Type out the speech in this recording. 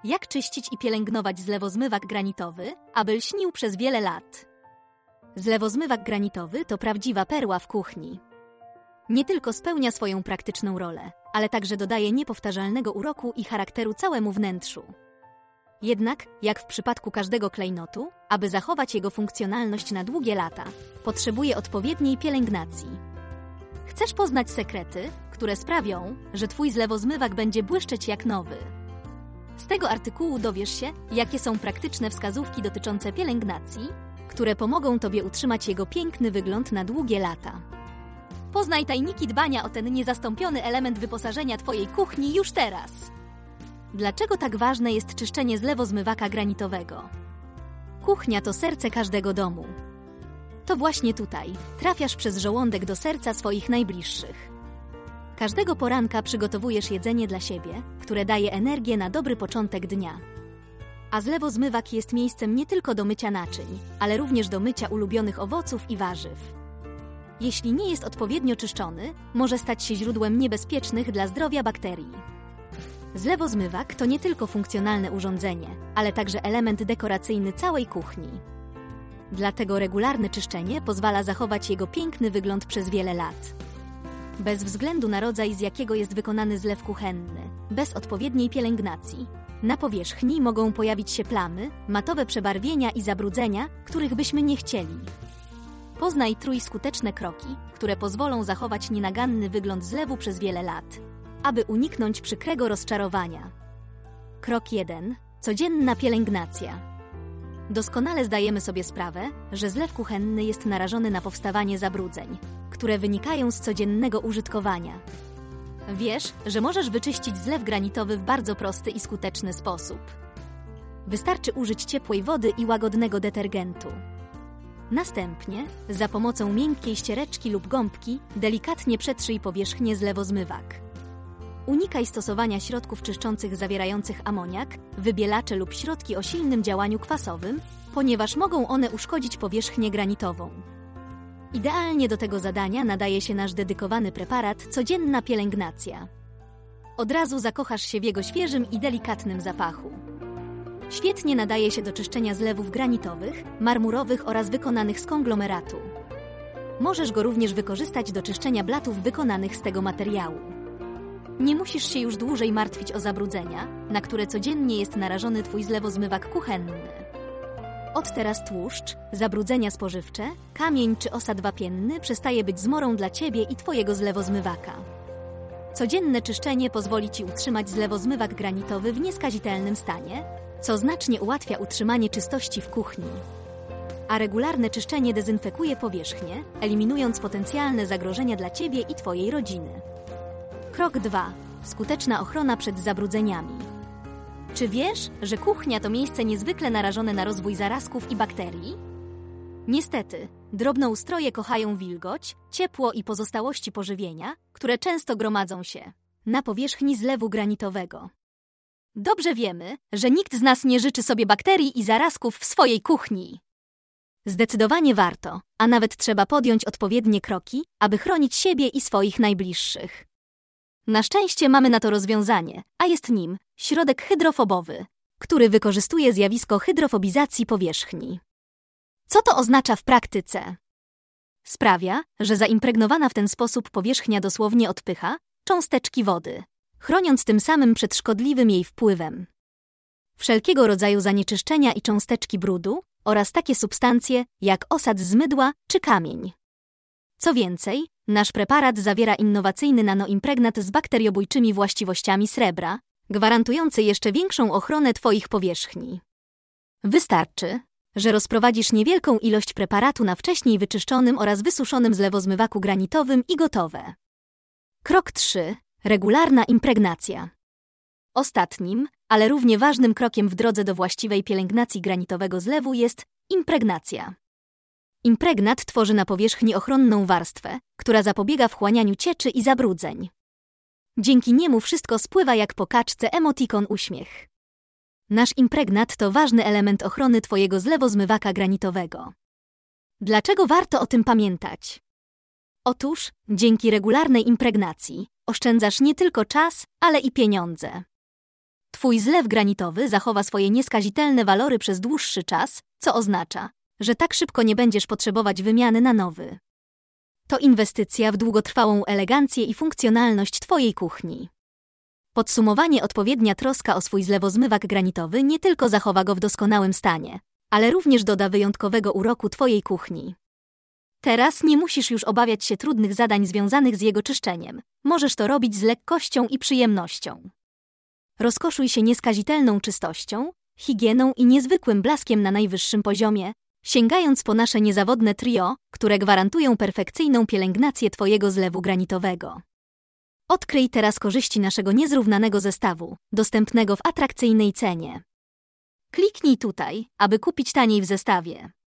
Jak czyścić i pielęgnować zlewozmywak granitowy, aby lśnił przez wiele lat? Zlewozmywak granitowy to prawdziwa perła w kuchni. Nie tylko spełnia swoją praktyczną rolę, ale także dodaje niepowtarzalnego uroku i charakteru całemu wnętrzu. Jednak, jak w przypadku każdego klejnotu, aby zachować jego funkcjonalność na długie lata, potrzebuje odpowiedniej pielęgnacji. Chcesz poznać sekrety, które sprawią, że Twój zlewozmywak będzie błyszczeć jak nowy? Z tego artykułu dowiesz się, jakie są praktyczne wskazówki dotyczące pielęgnacji, które pomogą Tobie utrzymać jego piękny wygląd na długie lata. Poznaj tajniki dbania o ten niezastąpiony element wyposażenia Twojej kuchni już teraz. Dlaczego tak ważne jest czyszczenie zlewozmywaka granitowego? Kuchnia to serce każdego domu. To właśnie tutaj trafiasz przez żołądek do serca swoich najbliższych. Każdego poranka przygotowujesz jedzenie dla siebie, które daje energię na dobry początek dnia. A zlewozmywak jest miejscem nie tylko do mycia naczyń, ale również do mycia ulubionych owoców i warzyw. Jeśli nie jest odpowiednio czyszczony, może stać się źródłem niebezpiecznych dla zdrowia bakterii. Zlewozmywak to nie tylko funkcjonalne urządzenie, ale także element dekoracyjny całej kuchni. Dlatego regularne czyszczenie pozwala zachować jego piękny wygląd przez wiele lat. Bez względu na rodzaj, z jakiego jest wykonany zlew kuchenny, bez odpowiedniej pielęgnacji, na powierzchni mogą pojawić się plamy, matowe przebarwienia i zabrudzenia, których byśmy nie chcieli. Poznaj skuteczne kroki, które pozwolą zachować nienaganny wygląd zlewu przez wiele lat, aby uniknąć przykrego rozczarowania. Krok 1. Codzienna pielęgnacja. Doskonale zdajemy sobie sprawę, że zlew kuchenny jest narażony na powstawanie zabrudzeń, które wynikają z codziennego użytkowania. Wiesz, że możesz wyczyścić zlew granitowy w bardzo prosty i skuteczny sposób. Wystarczy użyć ciepłej wody i łagodnego detergentu. Następnie, za pomocą miękkiej ściereczki lub gąbki, delikatnie przetrzyj powierzchnię zlewozmywak. Unikaj stosowania środków czyszczących zawierających amoniak, wybielacze lub środki o silnym działaniu kwasowym, ponieważ mogą one uszkodzić powierzchnię granitową. Idealnie do tego zadania nadaje się nasz dedykowany preparat Codzienna pielęgnacja. Od razu zakochasz się w jego świeżym i delikatnym zapachu. Świetnie nadaje się do czyszczenia zlewów granitowych, marmurowych oraz wykonanych z konglomeratu. Możesz go również wykorzystać do czyszczenia blatów wykonanych z tego materiału. Nie musisz się już dłużej martwić o zabrudzenia, na które codziennie jest narażony Twój zlewozmywak kuchenny. Od teraz tłuszcz, zabrudzenia spożywcze, kamień czy osad wapienny przestaje być zmorą dla Ciebie i Twojego zlewozmywaka. Codzienne czyszczenie pozwoli Ci utrzymać zlewozmywak granitowy w nieskazitelnym stanie, co znacznie ułatwia utrzymanie czystości w kuchni. A regularne czyszczenie dezynfekuje powierzchnię, eliminując potencjalne zagrożenia dla Ciebie i Twojej rodziny. Krok 2. Skuteczna ochrona przed zabrudzeniami. Czy wiesz, że kuchnia to miejsce niezwykle narażone na rozwój zarazków i bakterii? Niestety, drobnoustroje kochają wilgoć, ciepło i pozostałości pożywienia, które często gromadzą się na powierzchni zlewu granitowego. Dobrze wiemy, że nikt z nas nie życzy sobie bakterii i zarazków w swojej kuchni. Zdecydowanie warto, a nawet trzeba podjąć odpowiednie kroki, aby chronić siebie i swoich najbliższych. Na szczęście mamy na to rozwiązanie, a jest nim środek hydrofobowy, który wykorzystuje zjawisko hydrofobizacji powierzchni. Co to oznacza w praktyce? Sprawia, że zaimpregnowana w ten sposób powierzchnia dosłownie odpycha cząsteczki wody, chroniąc tym samym przed szkodliwym jej wpływem. Wszelkiego rodzaju zanieczyszczenia i cząsteczki brudu oraz takie substancje jak osad z mydła czy kamień. Co więcej, nasz preparat zawiera innowacyjny nanoimpregnat z bakteriobójczymi właściwościami srebra, gwarantujący jeszcze większą ochronę Twoich powierzchni. Wystarczy, że rozprowadzisz niewielką ilość preparatu na wcześniej wyczyszczonym oraz wysuszonym zlewozmywaku granitowym i gotowe. Krok 3. Regularna impregnacja. Ostatnim, ale równie ważnym krokiem w drodze do właściwej pielęgnacji granitowego zlewu jest impregnacja. Impregnat tworzy na powierzchni ochronną warstwę, która zapobiega wchłanianiu cieczy i zabrudzeń. Dzięki niemu wszystko spływa jak po kaczce emotikon uśmiech. Nasz impregnat to ważny element ochrony Twojego zlewozmywaka granitowego. Dlaczego warto o tym pamiętać? Otóż, dzięki regularnej impregnacji oszczędzasz nie tylko czas, ale i pieniądze. Twój zlew granitowy zachowa swoje nieskazitelne walory przez dłuższy czas, co oznacza, że tak szybko nie będziesz potrzebować wymiany na nowy. To inwestycja w długotrwałą elegancję i funkcjonalność Twojej kuchni. Podsumowanie: odpowiednia troska o swój zlewozmywak granitowy nie tylko zachowa go w doskonałym stanie, ale również doda wyjątkowego uroku Twojej kuchni. Teraz nie musisz już obawiać się trudnych zadań związanych z jego czyszczeniem. Możesz to robić z lekkością i przyjemnością. Rozkoszuj się nieskazitelną czystością, higieną i niezwykłym blaskiem na najwyższym poziomie, sięgając po nasze niezawodne trio, które gwarantują perfekcyjną pielęgnację Twojego zlewu granitowego. Odkryj teraz korzyści naszego niezrównanego zestawu, dostępnego w atrakcyjnej cenie. Kliknij tutaj, aby kupić taniej w zestawie.